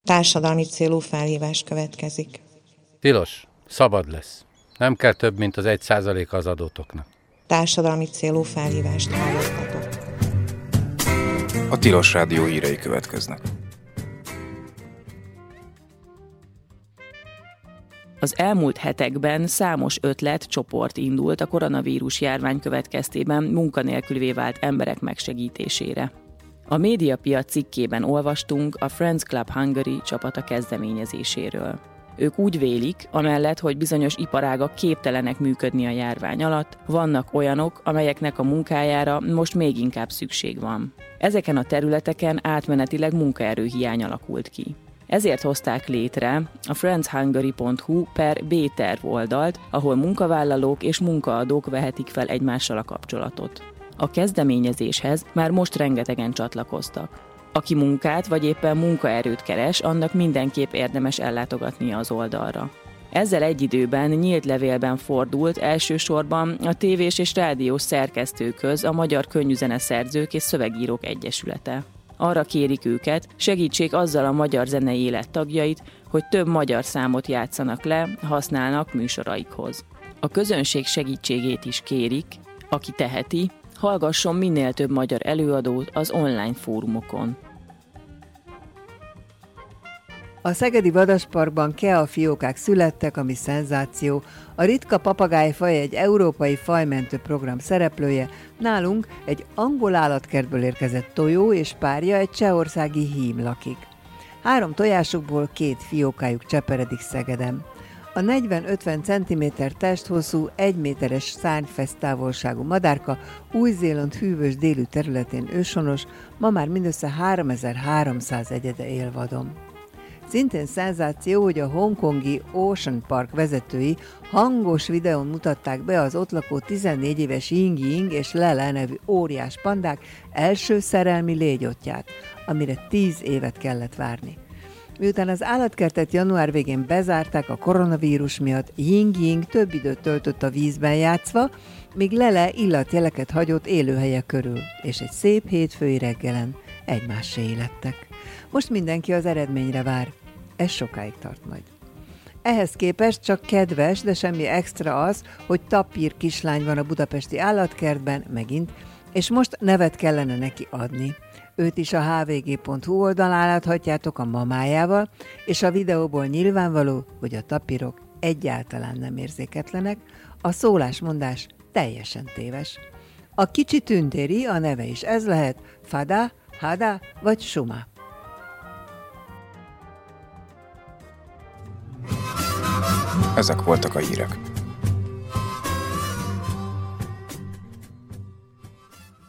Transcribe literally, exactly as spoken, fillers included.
Társadalmi célú felhívás következik. Tilos, szabad lesz. Nem kell több, mint az egy százaléka az adótoknak. Társadalmi célú felhívást hallgattatok. A Tilos Rádió hírei következnek. Az elmúlt hetekben számos ötlet, csoport indult a koronavírus járvány következtében munkanélkülivé vált emberek megsegítésére. A Médiapiac cikkében olvastunk a Friends Club Hungary csapata kezdeményezéséről. Ők úgy vélik, amellett, hogy bizonyos iparágak képtelenek működni a járvány alatt, vannak olyanok, amelyeknek a munkájára most még inkább szükség van. Ezeken a területeken átmenetileg munkaerőhiány alakult ki. Ezért hozták létre a friendshungary pont hu per B-terv oldalt, ahol munkavállalók és munkaadók vehetik fel egymással a kapcsolatot. A kezdeményezéshez már most rengetegen csatlakoztak. Aki munkát vagy éppen munkaerőt keres, annak mindenképp érdemes ellátogatnia az oldalra. Ezzel egy időben nyílt levélben fordult elsősorban a tévés és rádiós szerkesztőkhöz a Magyar Könnyűzeneszerzők és Szövegírók Egyesülete. Arra kérik őket, segítsék azzal a magyar zenei élet tagjait, hogy több magyar számot játszanak le, használnak műsoraikhoz. A közönség segítségét is kérik, aki teheti, hallgasson minél több magyar előadót az online fórumokon. A szegedi vadasparkban kea fiókák születtek, ami szenzáció. A ritka papagájfaj egy európai fajmentő program szereplője, nálunk egy angol állatkertből érkezett tojó és párja egy csehországi hím lakik. Három tojásukból két fiókájuk cseperedik Szegeden. A negyven-ötven centiméter testhosszú, egy méteres szárnyfesztávolságú madárka Új-Zéland hűvös délű területén őshonos, ma már mindössze háromezer-háromszáz egyede él vadon. Szintén szenzáció, hogy a hongkongi Ocean Park vezetői hangos videón mutatták be az ott lakó tizennégy éves Ying Ying és Lele nevű óriás pandák első szerelmi légyotját, amire tíz évet kellett várni. Miután az állatkertet január végén bezárták a koronavírus miatt, Ying Ying több időt töltött a vízben játszva, míg Lele illatjeleket hagyott élőhelye körül, és egy szép hétfői reggelen egymássé lettek. Most mindenki az eredményre vár. Ez sokáig tart majd. Ehhez képest csak kedves, de semmi extra az, hogy tapír kislány van a budapesti állatkertben, megint, és most nevet kellene neki adni. Őt is a há vé gé pont hu oldalán láthatjátok a mamájával, és a videóból nyilvánvaló, hogy a tapírok egyáltalán nem érzéketlenek, a szólásmondás teljesen téves. A kicsi tündéri, a neve is ez lehet, Fada, Hada vagy Suma. Ezek voltak a hírek.